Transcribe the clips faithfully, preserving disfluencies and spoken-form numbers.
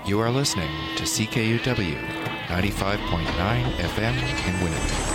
You are listening to C K U W ninety-five point nine F M in Winnipeg.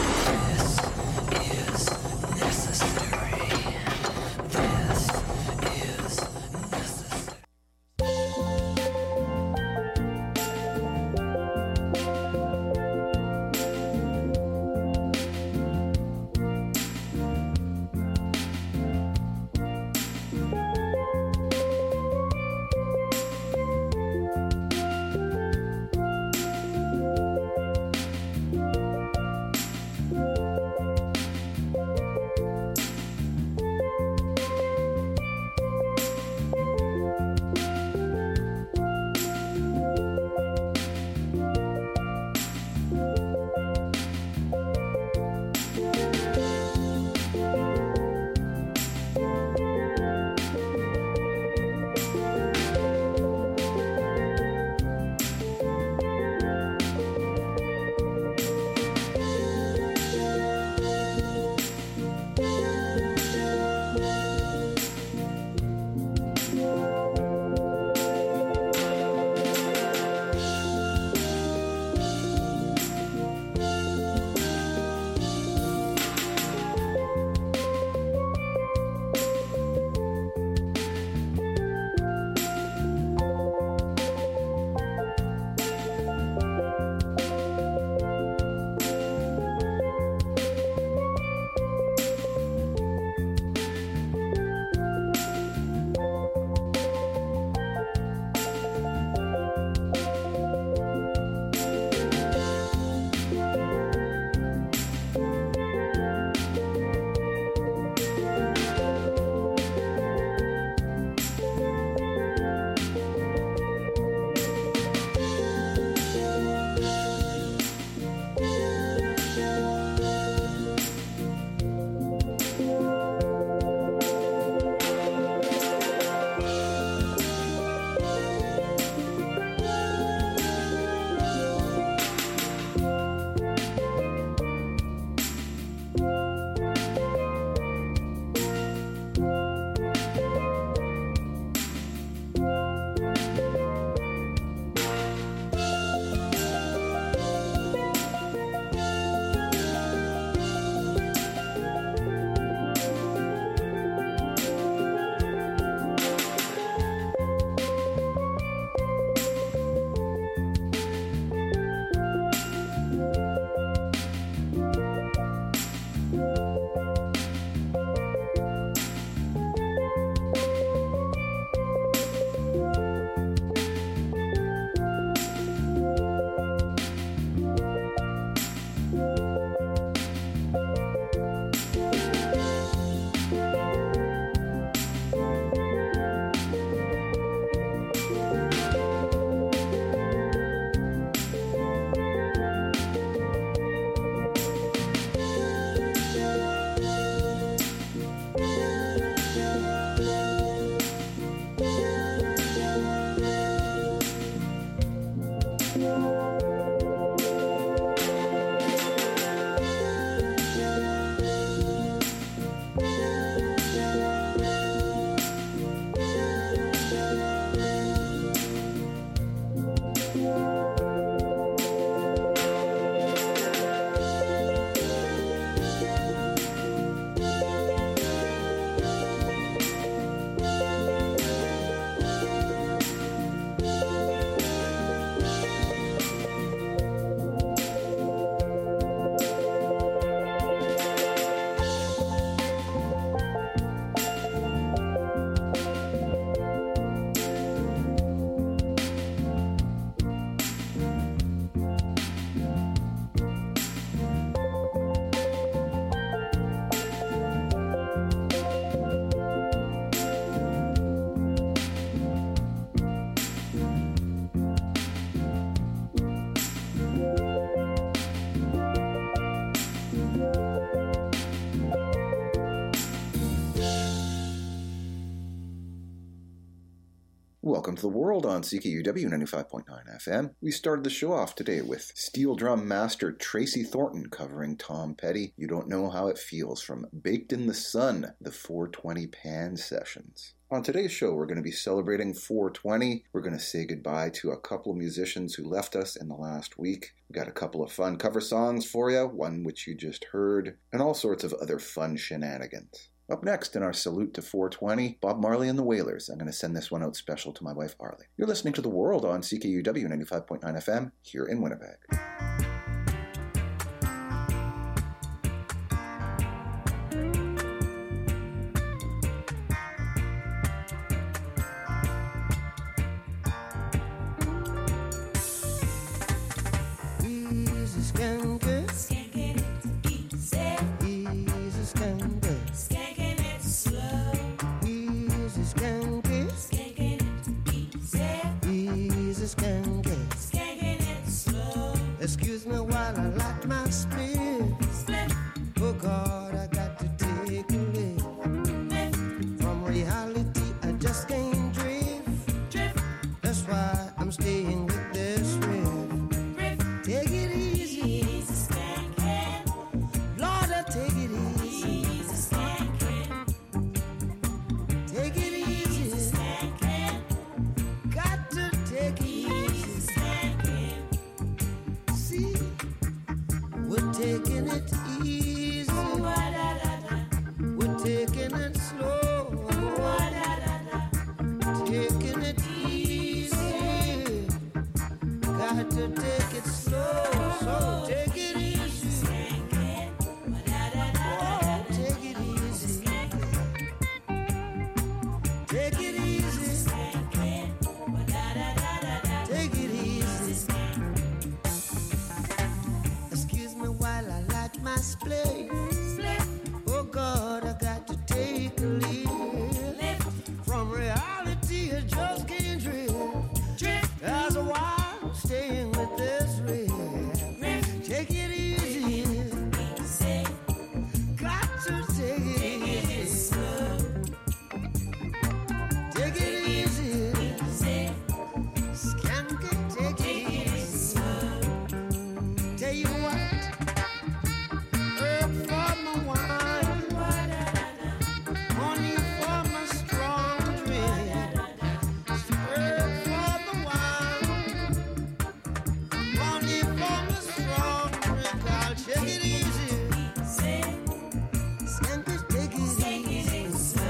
Welcome to The World on C K U W ninety-five point nine F M. We started the show off today with steel drum master Tracy Thornton covering Tom Petty, You Don't Know How It Feels, from Baked in the Sun, the four twenty Pan Sessions. On today's show, we're going to be celebrating four twenty. We're going to say goodbye to a couple of musicians who left us in the last week. We got a couple of fun cover songs for you, one which you just heard, and all sorts of other fun shenanigans. Up next in our salute to four twenty, Bob Marley and the Wailers. I'm going to send this one out special to my wife, Arlie. You're listening to The World on C K U W ninety-five point nine F M here in Winnipeg. Excuse me while I light my split. Oh God, I got to take a lift. From reality, I just can't drift. That's why I'm staying with this riff. Take it easy, Lord, I take it easy. Take it easy, got to take it easy. We're taking it easy. We're taking it slow. Taking it easy. Got to take it slow. So take it easy. Oh, take it easy. Take it easy. Take it easy. Excuse me while I light my split. Oh God, I got to take a leap. From reality, I just can't drift. That's why I'm staying with this riff. Take it easy. Got to take it easy. Take it easy. Skank it, take it easy. Tell you what, herb for my wine, money for my strong drink. Herb for the wine, money for my strong drink. I'll take it easy. Skank it, take it easy.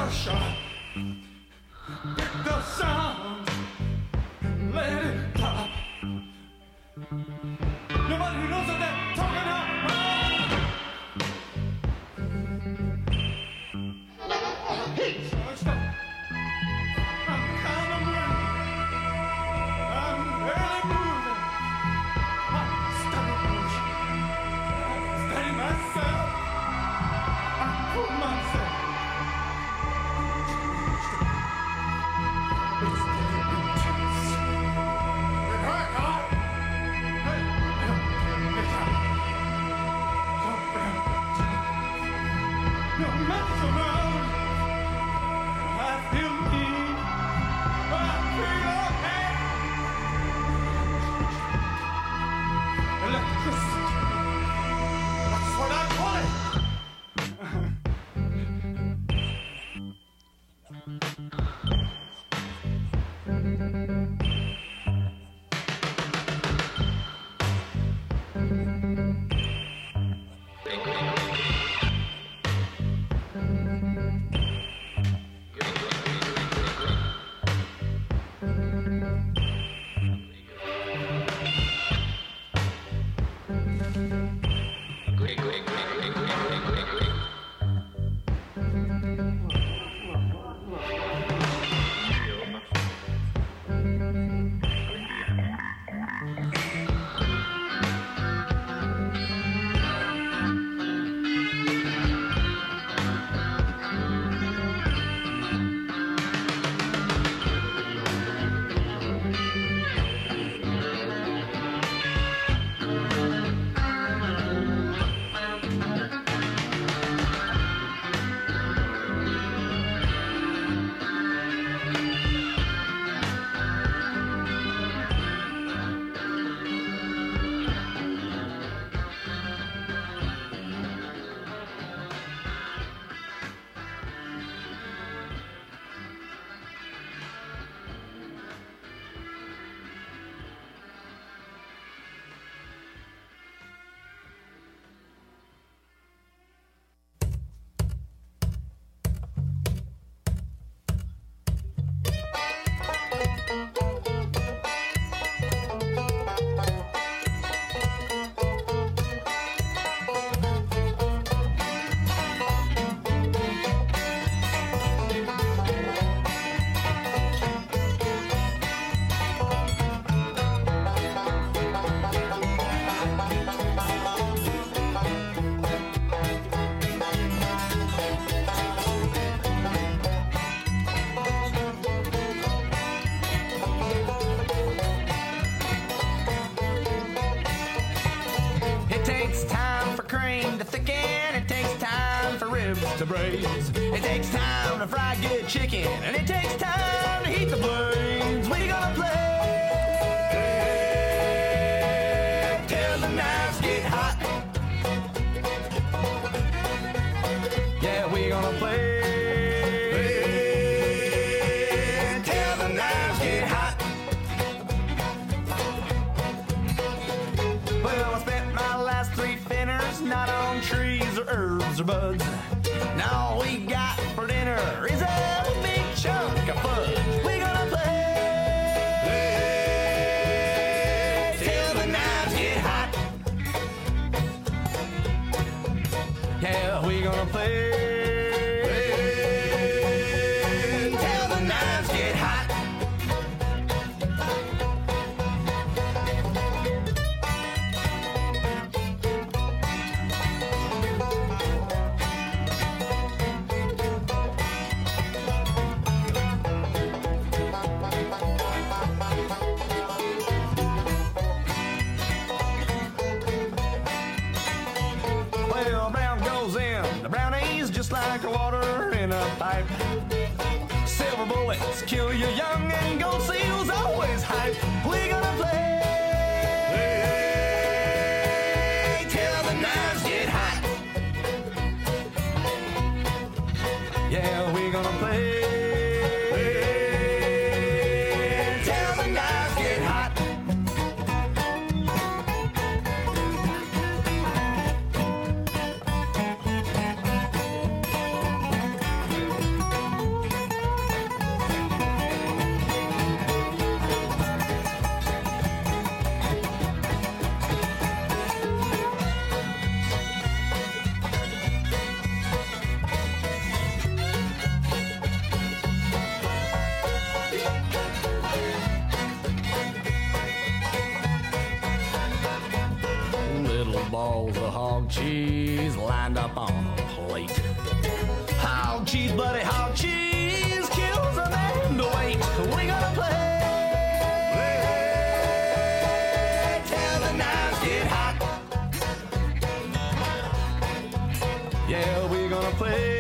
sunshine. Get the sound, let it pop. Nobody knows what they're talking about. Hey, stop. I'm kind of running. I'm barely moving. My stomach moves. Steady myself. I pull myself. It's intense. It hurt, huh? Hey, it's out. No matter around. I feel me. I feel okay. Electricity. That's what I call it. To braise. It takes time to fry good chicken, and it takes time to heat the blades. We gonna play till the knives get hot. Yeah, we gonna play till the knives get hot. Well, I spent my last three dinners not on trees or herbs or buds. Now all we got for dinner is a big chunk of fudge. We gonna play till the knives get hot. Yeah, we gonna play till the knives get hot. Like water in a pipe. Silver bullets kill you young, and gold seals always hype. We gonna play till the knives get hot. Yeah, we gonna play till the knives get hot. balls of hog cheese lined up on a plate. Hog cheese, buddy, hog cheese kills a man to wait. We gonna play till the nights get hot. Yeah, we gonna play.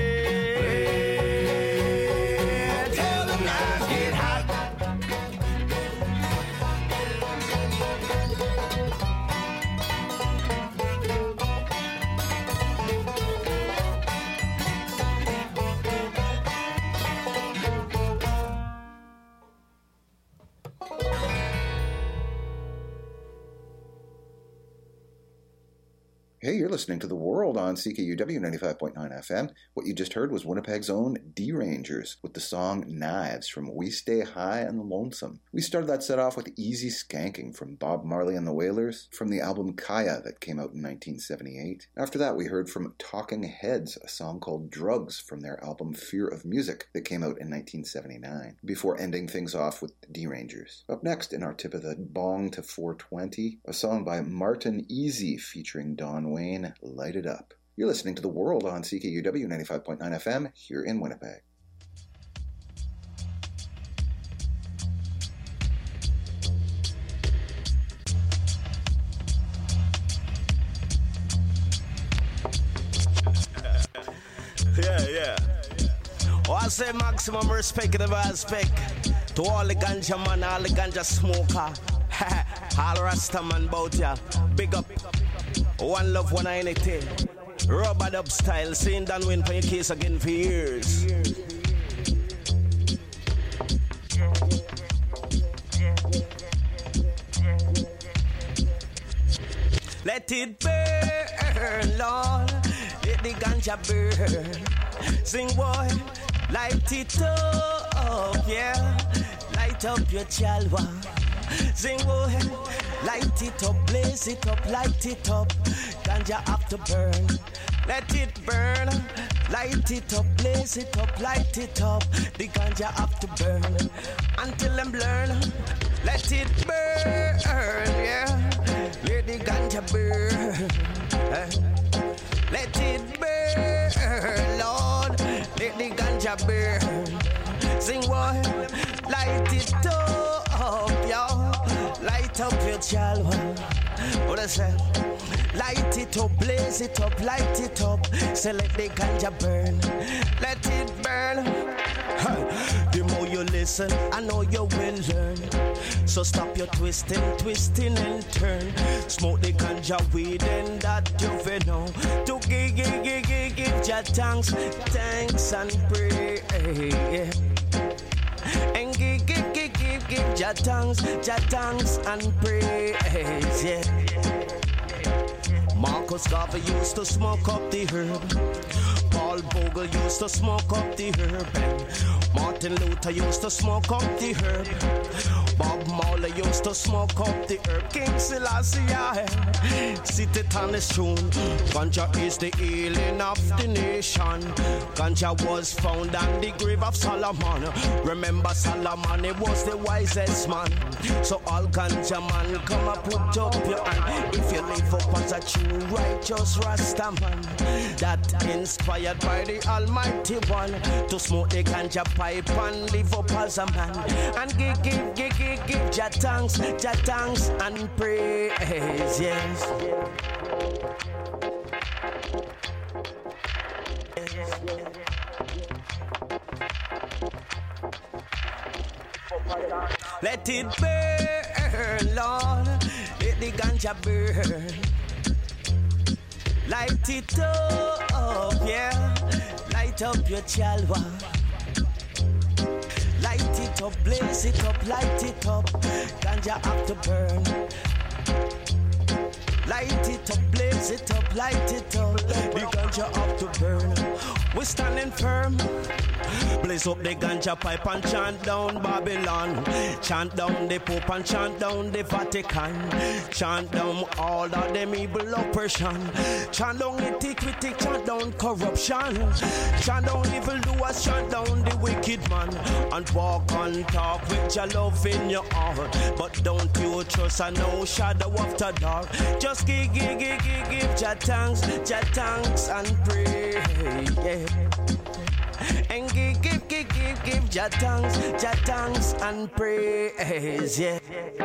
Hey, you're listening to The World on C K U W ninety-five point nine F M. What you just heard was Winnipeg's own D-Rangers with the song Knives from We Stay High and Lonesome. We started that set off with Easy Skanking from Bob Marley and the Wailers from the album Kaya that came out in nineteen seventy-eight. After that, we heard from Talking Heads, a song called Drugs from their album Fear of Music that came out in nineteen seventy-nine, before ending things off with D-Rangers. Up next in our tip of the bong to four twenty, a song by Martin Easy featuring Don Wayne, Light It Up. You're listening to The World on C K U W ninety-five point nine F M here in Winnipeg. Yeah, yeah. Oh, I say maximum respect and respect to all the ganja man, all the ganja smoker, all Rasta man bout ya. Big up. One love, one identity. Rubber dub style, seeing Dan win for your case again for years. Let it burn, Lord. Let the ganja burn. Sing, boy, light it up, yeah. Light up your chalwa. Sing, boy, light it up, blaze it up, light it up. Ganja have to burn. Let it burn. Light it up, blaze it up, light it up. The ganja have to burn until them learn. Let it burn, yeah. Let the ganja burn. Let it burn, Lord. Let the ganja burn. Sing, boy, light it up, y'all. Light up your chalwa. What I say? Light it up, blaze it up, light it up. Say let the ganja burn. Let it burn. Huh. The more you listen, I know you will learn. So stop your twisting, twisting and turn. Smoke the ganja weed and that you will know. To give, give, give, give, give your thanks, thanks and pray. Yeah. And give, give, give, give, give your thanks, your thanks and praise, yeah. Marcus Garvey used to smoke up the herb. Paul Bogle used to smoke up the herb. Martin Luther used to smoke up the herb. Bob Marley used to smoke up the herb. King Selassie, sit it on his tune. Ganja is the healing of the nation. Ganja was found on the grave of Solomon. Remember Solomon, he was the wisest man. So all ganja man, come up, put up your hand. If you live up as a true righteous Rasta man, that inspired by the Almighty One, to smoke the ganja pipe and live up as a man. And give, give, give, give, give your thanks, your thanks and praise, yes. Let it burn, Lord. Let the ganja burn. Light it up, yeah. Light up your chalwa. Light it up, blaze it up, light it up. Ganja have to burn. Light it up, blaze it up, light it up. The ganja have to burn. we standing firm. Blaze up the ganja pipe and chant down Babylon. Chant down the Pope and chant down the Vatican. Chant down all of them evil oppression. Chant down iniquity, chant down corruption. Chant down evildoers, chant down the wicked man. And walk and talk with your love in your heart. But don't you trust a no shadow after dark. Just give, give, give, give, give your thanks, your thanks and pray. Yeah. And give, give, give, give, give your thanks, your thanks and praise, yeah.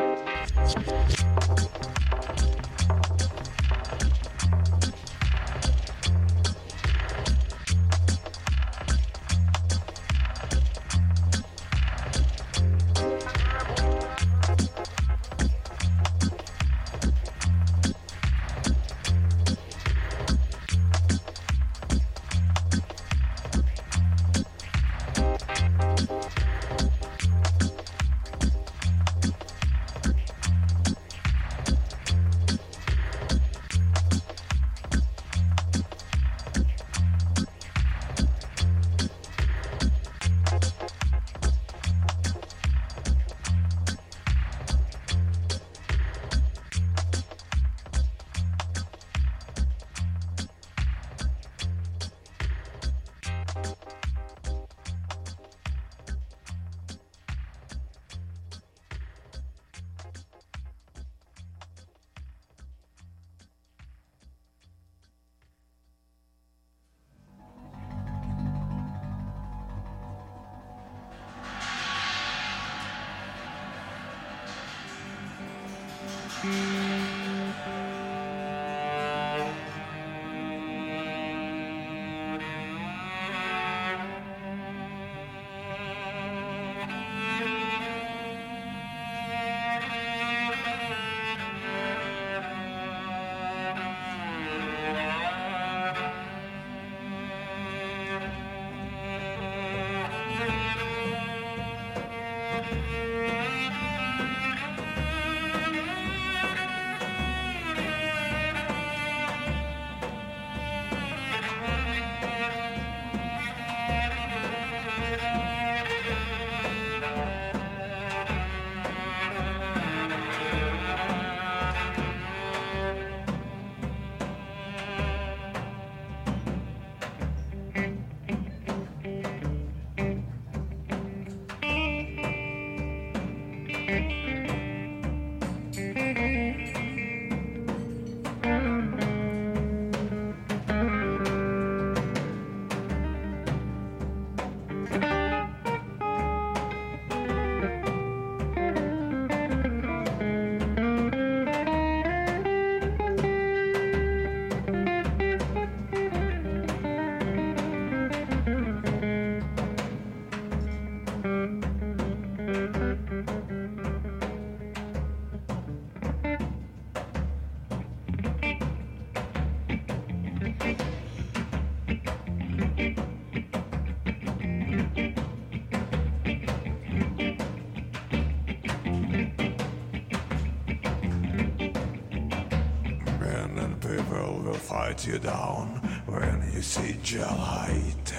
Fight you down when you see your light.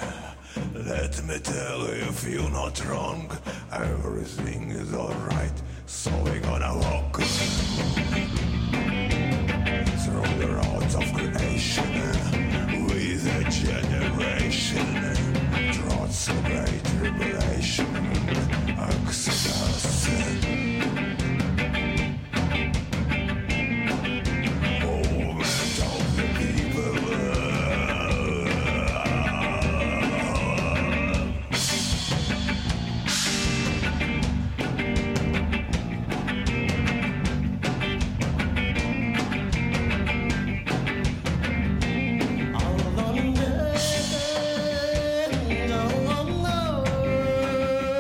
Let me tell you, if you're not wrong, everything is alright. So we're gonna walk through the roads of creation with a generation. Throughout the great tribulation, Exodus. All of them, no, no, no.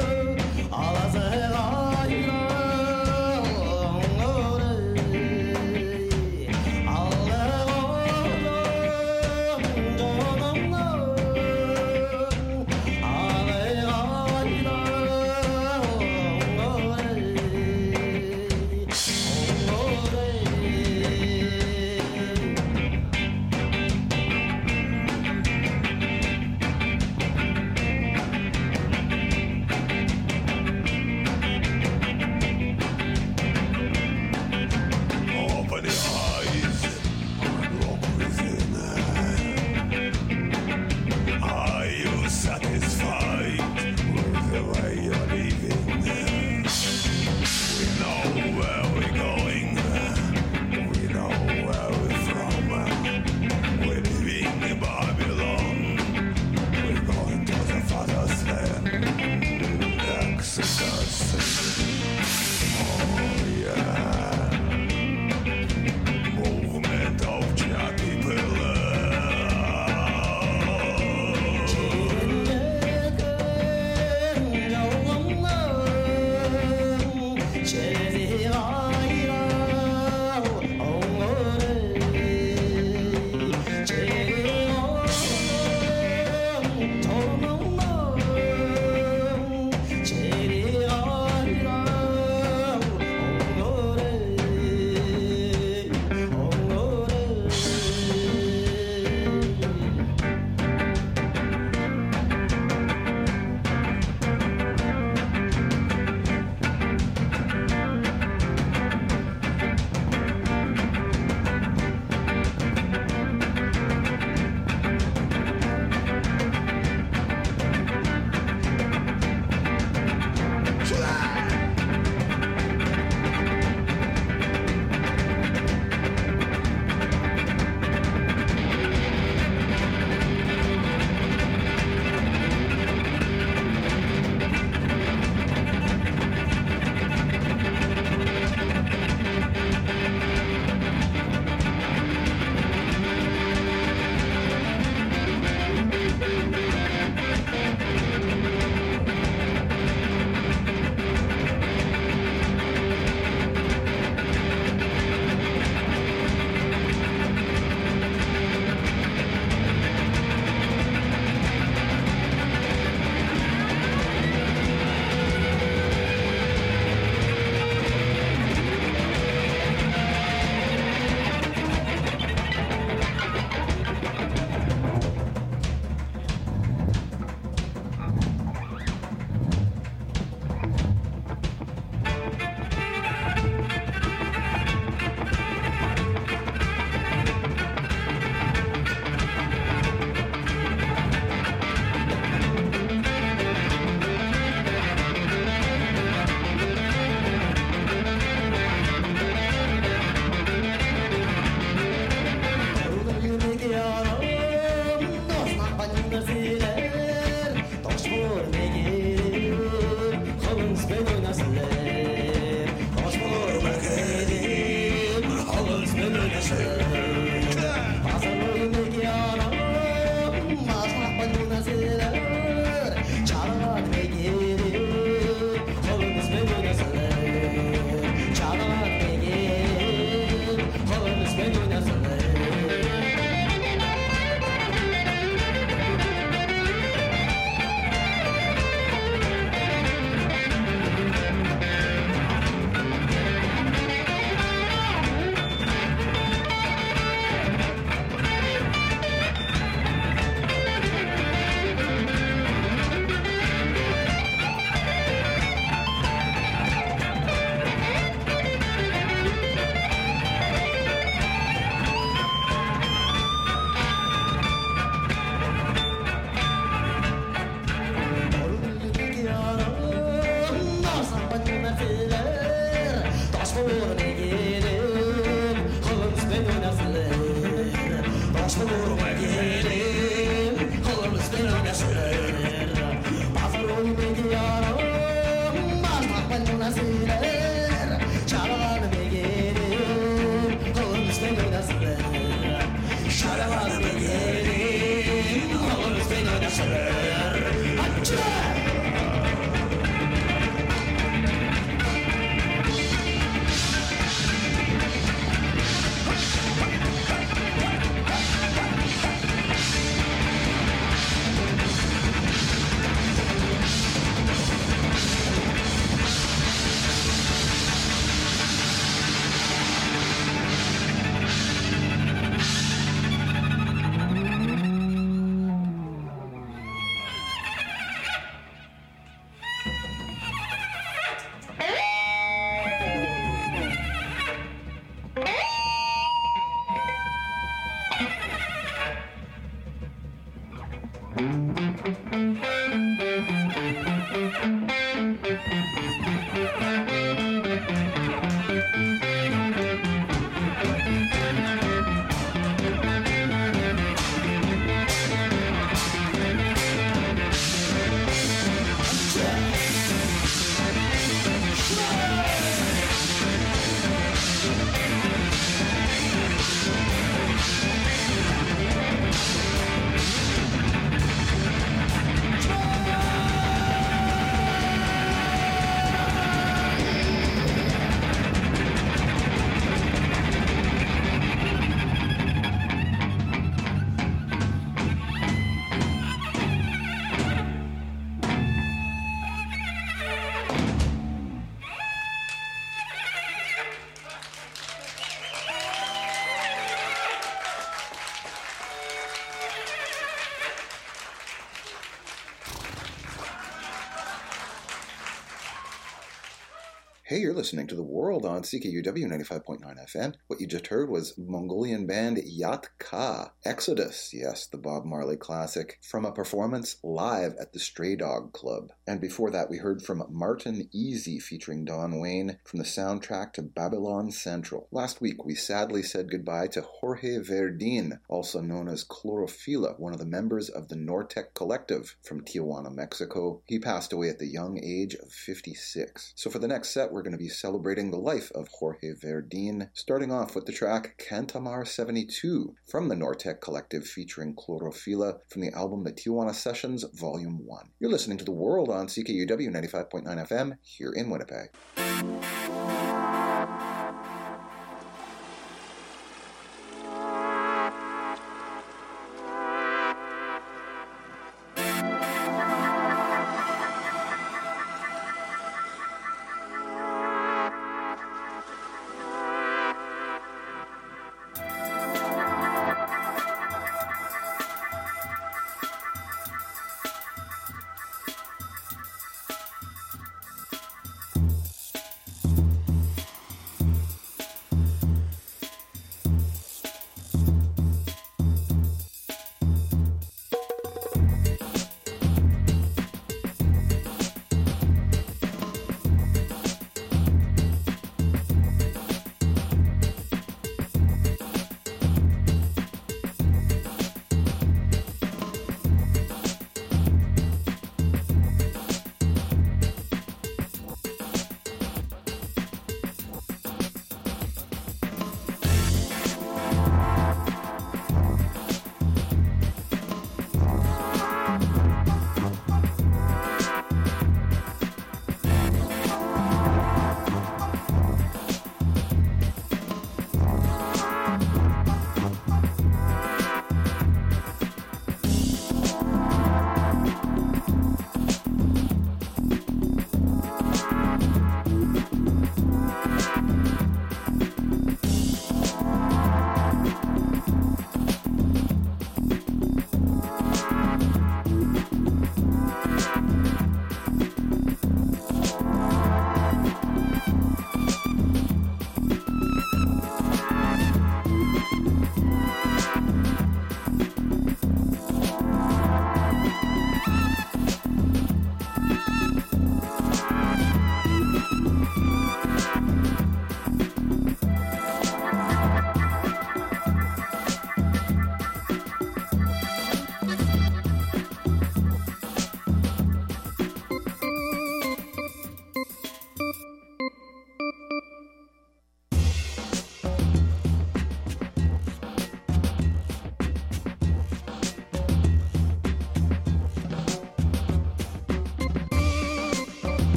Hey, you're listening to The World on C K U W ninety-five point nine F M. What you just heard was Mongolian band Yat Ka, Exodus, yes, the Bob Marley classic, from a performance live at the Stray Dog Club. And before that, we heard from Martin Easy featuring Don Wayne from the soundtrack to Babylon Central. Last week, we sadly said goodbye to Jorge Verdin, also known as Chlorophila, one of the members of the Nortec Collective from Tijuana, Mexico. He passed away at the young age of fifty-six. So for the next set, we're going to be celebrating the life of Jorge Verdin, starting off with the track Cantamar seventy-two from the Nortec Collective featuring Chlorophila from the album The Tijuana Sessions Volume one. You're listening to The World on C K U W ninety-five point nine F M here in Winnipeg.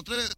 tres.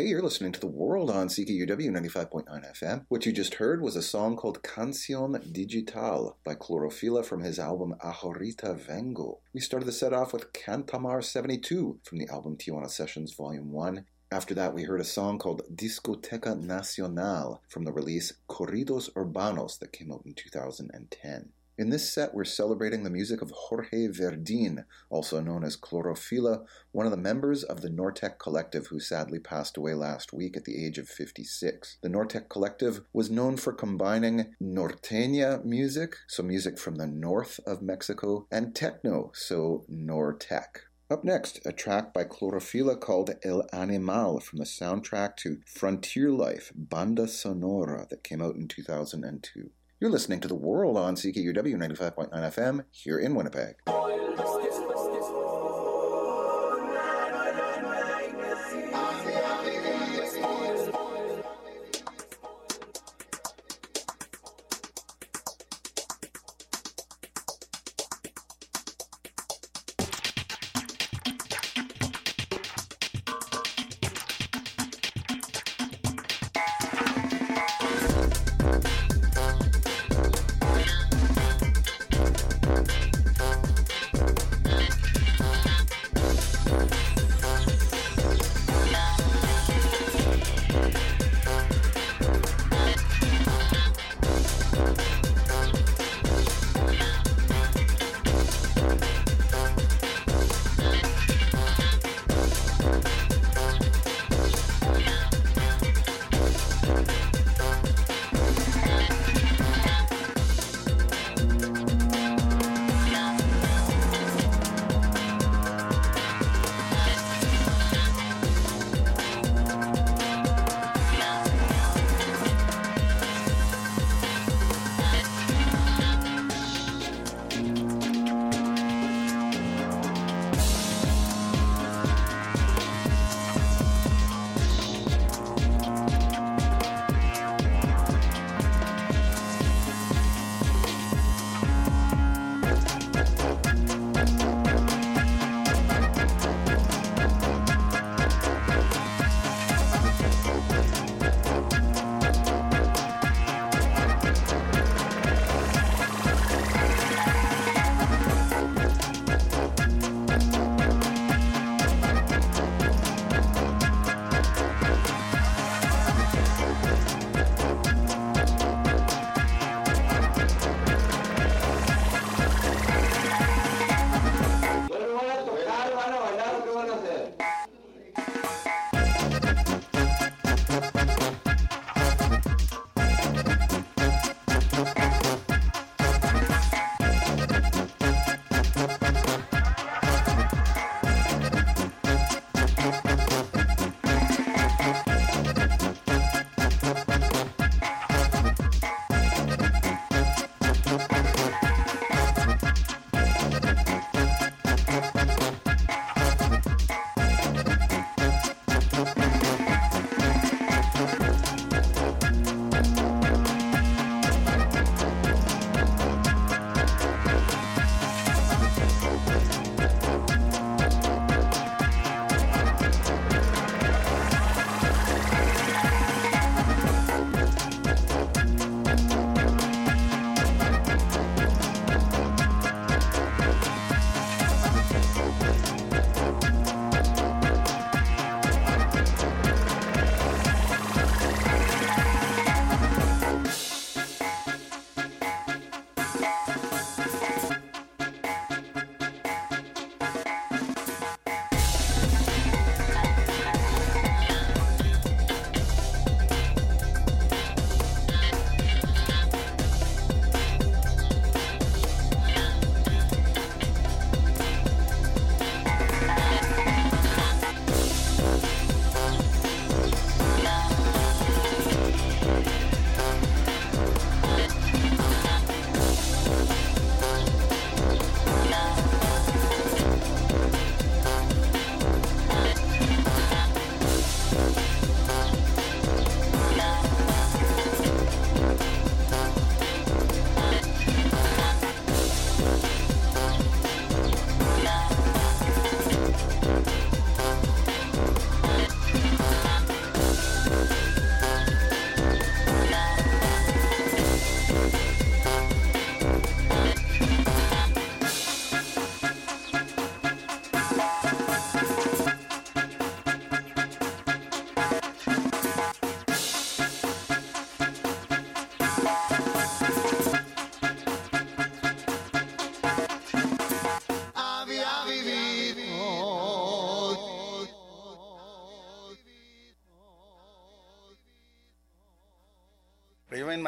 Hey, you're listening to The World on C K U W ninety-five point nine F M. What you just heard was a song called Canción Digital by Clorofila from his album Ahorita Vengo. We started the set off with Cantamar seventy-two from the album Tijuana Sessions Volume one. After that, we heard a song called Discoteca Nacional from the release Corridos Urbanos that came out in two thousand ten. In this set, we're celebrating the music of Jorge Verdin, also known as Clorofila, one of the members of the Nortec Collective who sadly passed away last week at the age of fifty-six. The Nortec Collective was known for combining norteña music, so music from the north of Mexico, and techno, so Nortec. Up next, a track by Clorofila called El Animal from the soundtrack to Frontier Life, Banda Sonora, that came out in two thousand two. You're listening to The World on C K U W ninety-five point nine F M here in Winnipeg.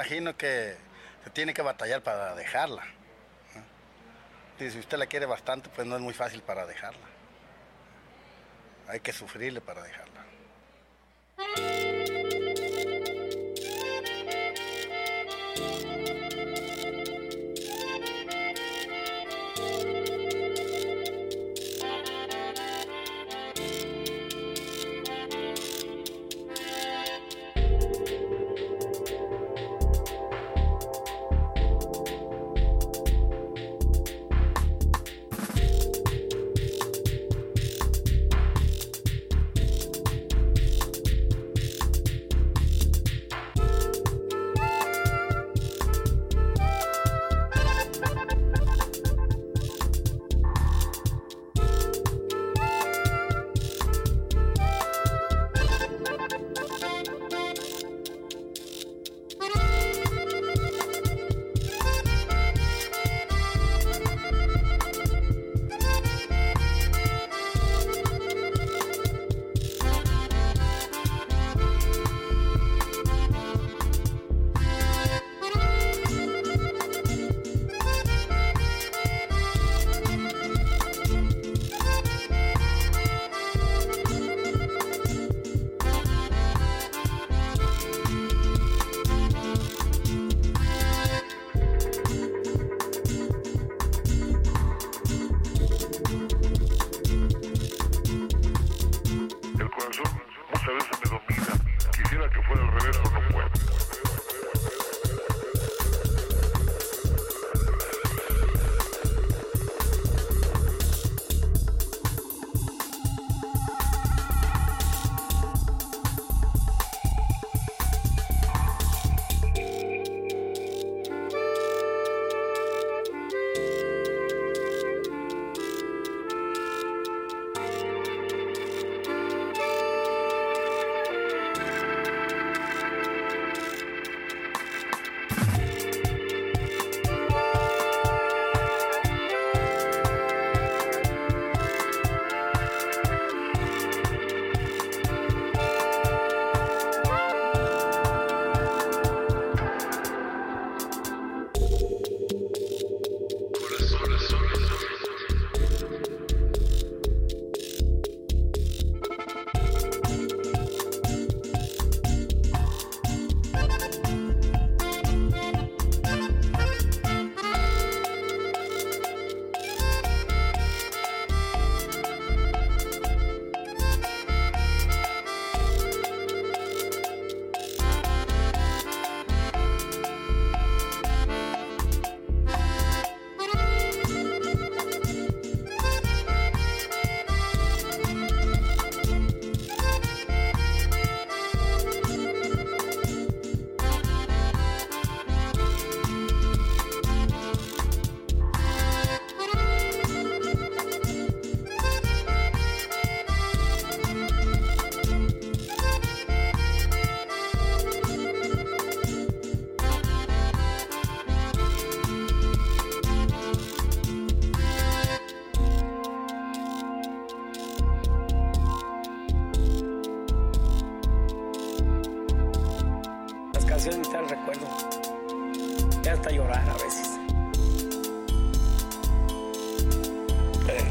imagino que se tiene que batallar para dejarla. Y si usted la quiere bastante, pues no es muy fácil para dejarla. Hay que sufrirle para dejarla. canciones me traen recuerdo. Me hasta llorar a veces. Eh.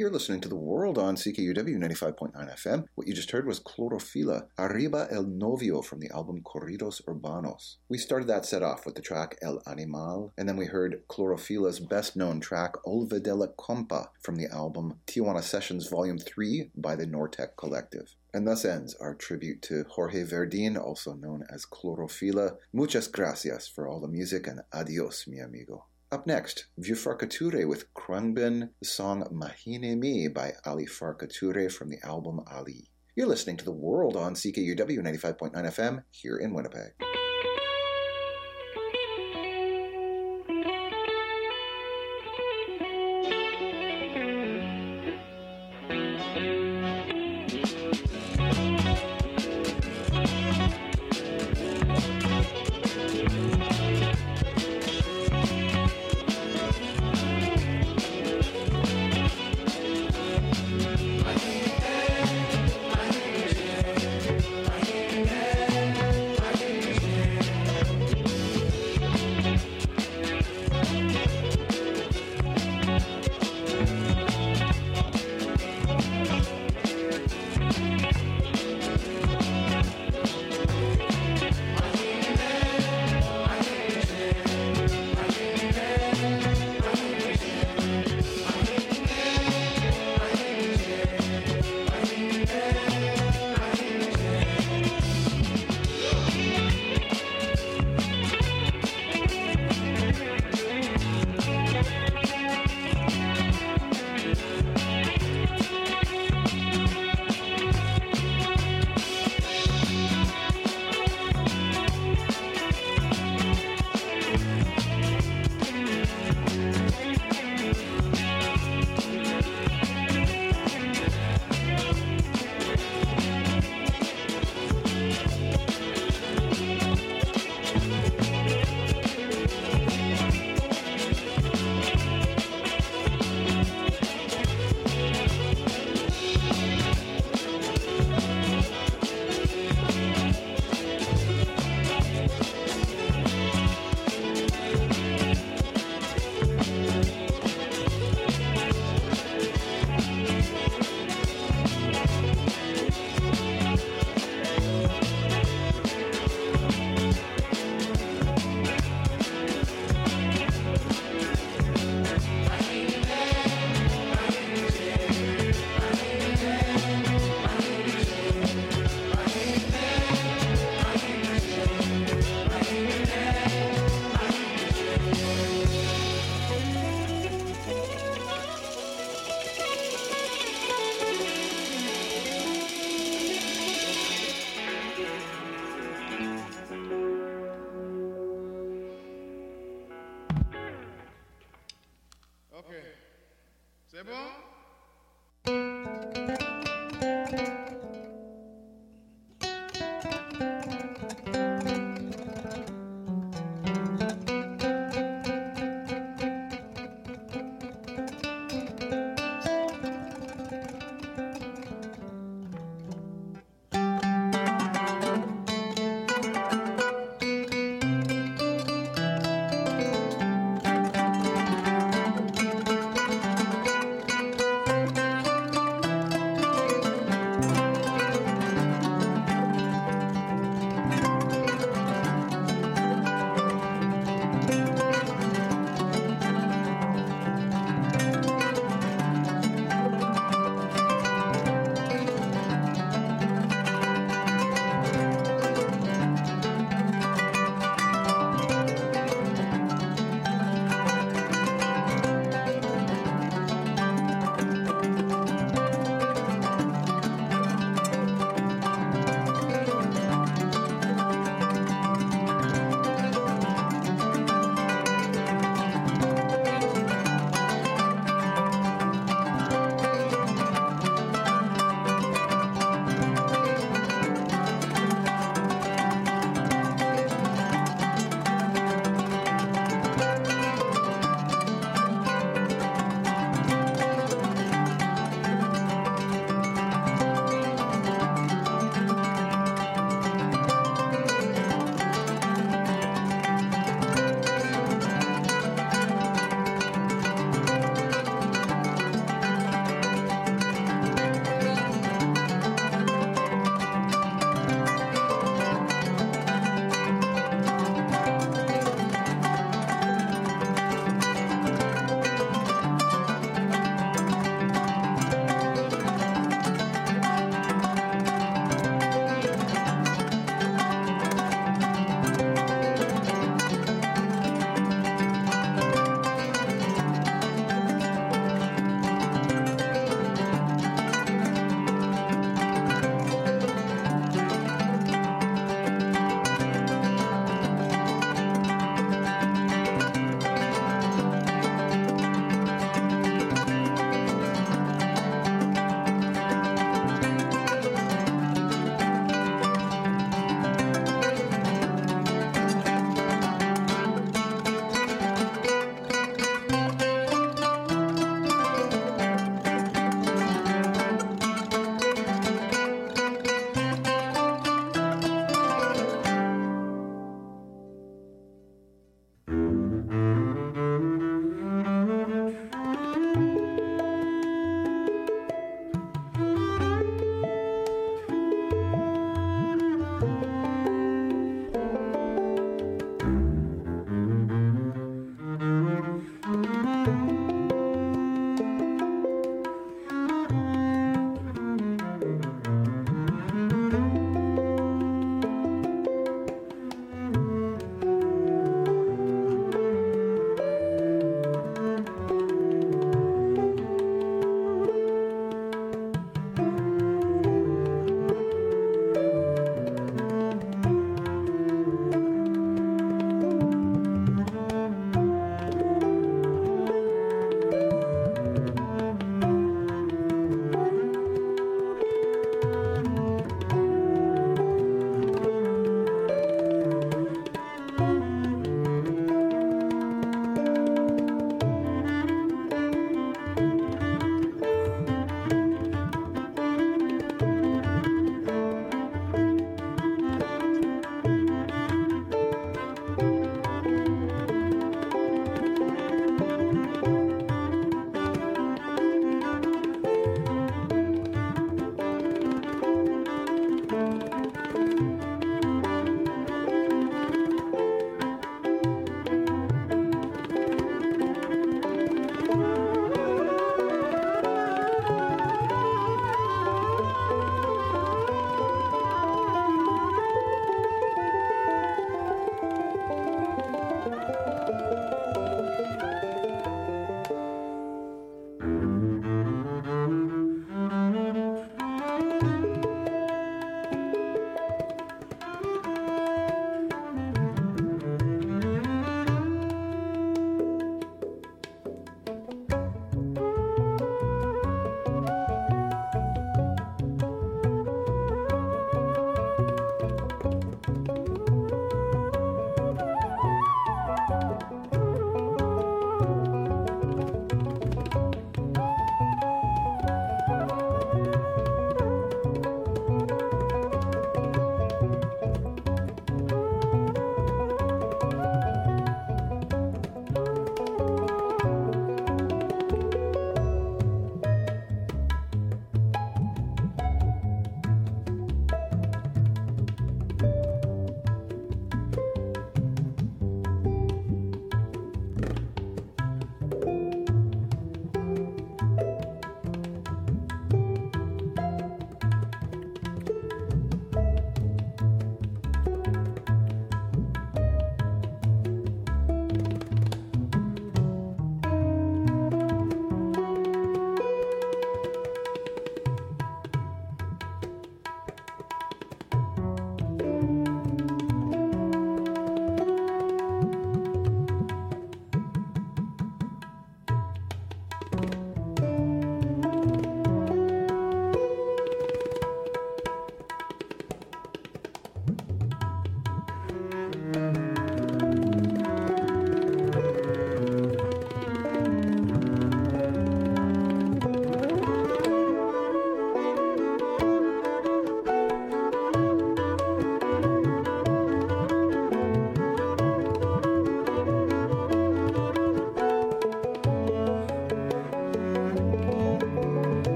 you're listening to The World on C K U W ninety-five point nine F M. What you just heard was Clorofila, Arriba el Novio from the album Corridos Urbanos. We started that set off with the track El Animal, and then we heard Clorofila's best-known track Olva de la Compa from the album Tijuana Sessions Volume three by the Nortec Collective. And thus ends our tribute to Jorge Verdin, also known as Clorofila. Muchas gracias for all the music, and adios, mi amigo. Up next, Vieux Farkature with Krungbin, the song Mahine Me by Ali Farkature from the album Ali. You're listening to The World on C K U W ninety-five point nine F M here in Winnipeg. Mahine,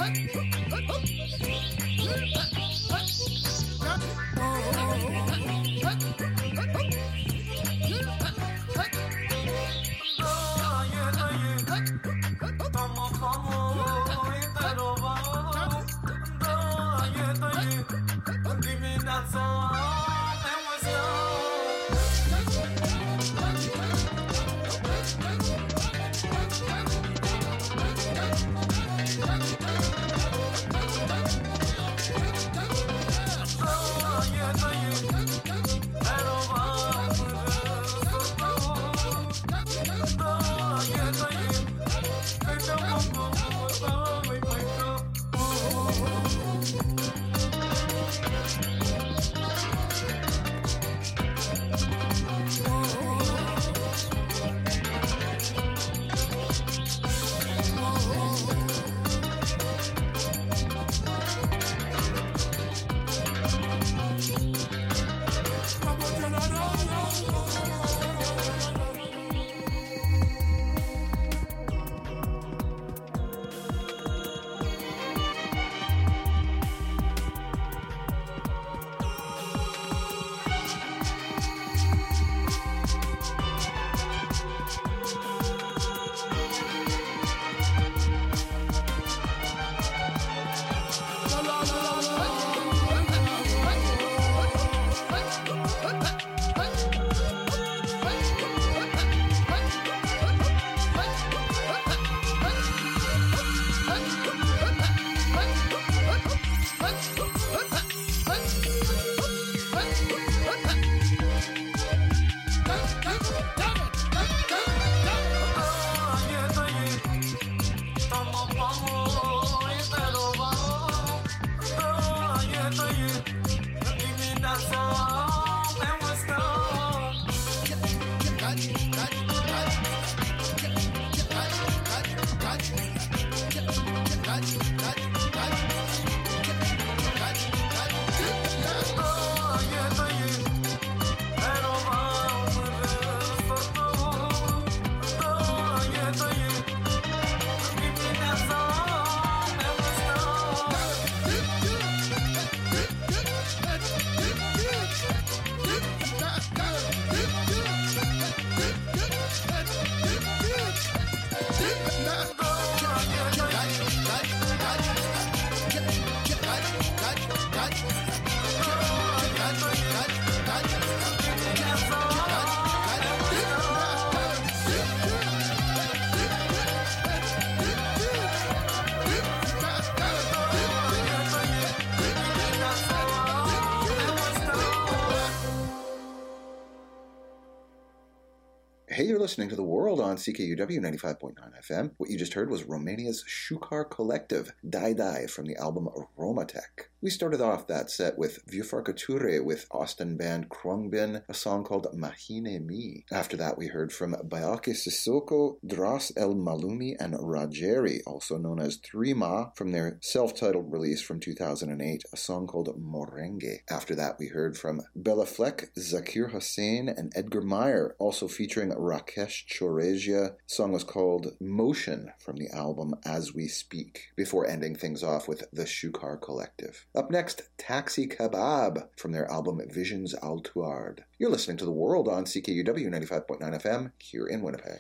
Hey, you're listening to The World on C K U W ninety-five point nine F M. What you just heard was Romania's Shukar Collective, Dai Dai, from the album Romatech. We started off that set with Viufarcature with Austin band Krungbin, a song called Mahine Mi. After that, we heard from Bayake Sissoko, Dras El Malumi, and Rajeri, also known as Three Ma, from their self-titled release from two thousand eight, a song called Morenge. After that, we heard from Bella Fleck, Zakir Hussain, and Edgar Meyer, also featuring Rakesh Chorejia. The song was called Motion from the album As We Speak, before ending things off with the Shukar Collective. Up next, Taxi Kebab from their album Visions Altuard. You're listening to The World on C K U W ninety-five point nine F M here in Winnipeg.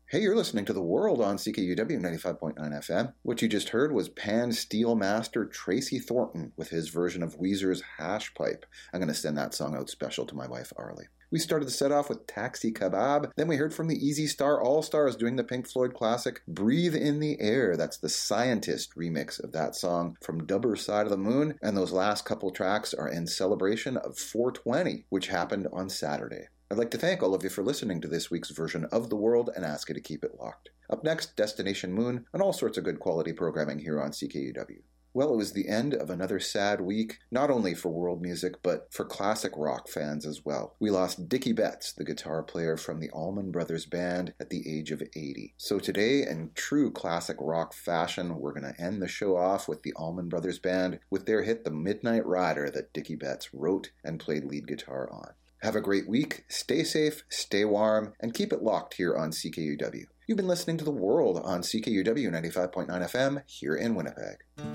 Hey, you're listening to The World on C K U W ninety-five point nine F M. What you just heard was Pan Steel master Tracy Thornton with his version of Weezer's Hash Pipe. I'm going to send that song out special to my wife, Arlie. We started the set off with Taxi Kebab. Then we heard from the Easy Star All-Stars doing the Pink Floyd classic Breathe in the Air. That's the Scientist remix of that song from Dubber Side of the Moon. And those last couple tracks are in celebration of four twenty, which happened on Saturday. I'd like to thank all of you for listening to this week's version of The World and ask you to keep it locked. Up next, Destination Moon and all sorts of good quality programming here on C K U W. Well, it was the end of another sad week, not only for world music, but for classic rock fans as well. We lost Dickie Betts, the guitar player from the Allman Brothers Band, at the age of eighty. So today, in true classic rock fashion, we're going to end the show off with the Allman Brothers Band with their hit The Midnight Rider that Dickie Betts wrote and played lead guitar on. Have a great week, stay safe, stay warm, and keep it locked here on C K U W. You've been listening to The World on C K U W ninety-five point nine F M here in Winnipeg.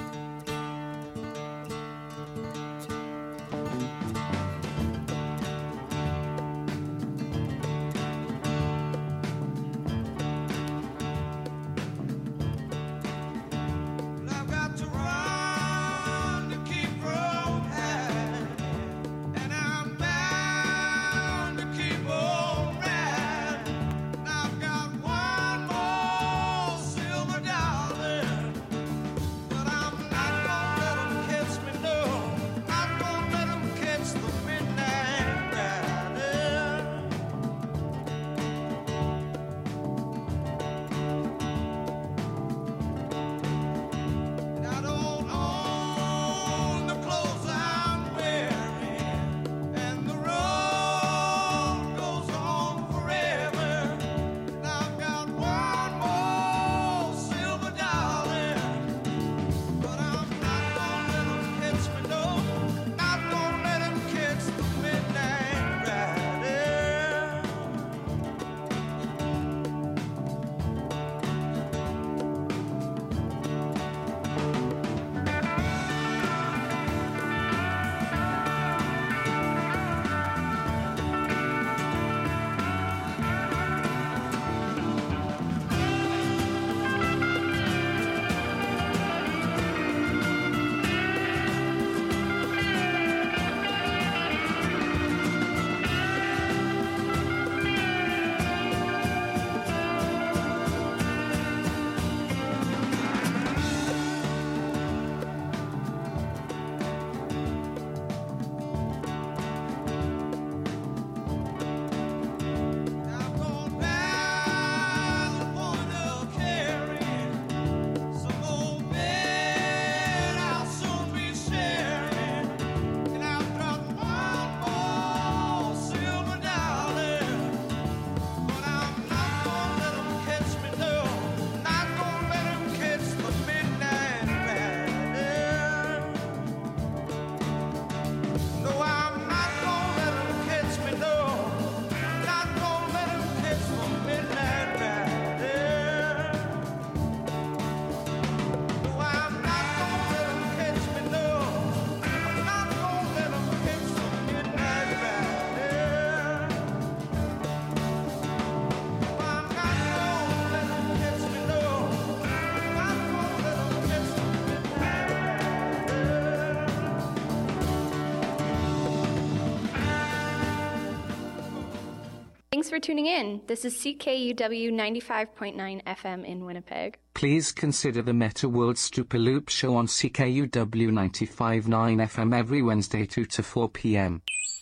Thanks for tuning in. This is C K U W ninety-five point nine F M in Winnipeg. Please consider the Meta World Stupaloop show on C K U W ninety-five point nine F M every Wednesday two to four p.m.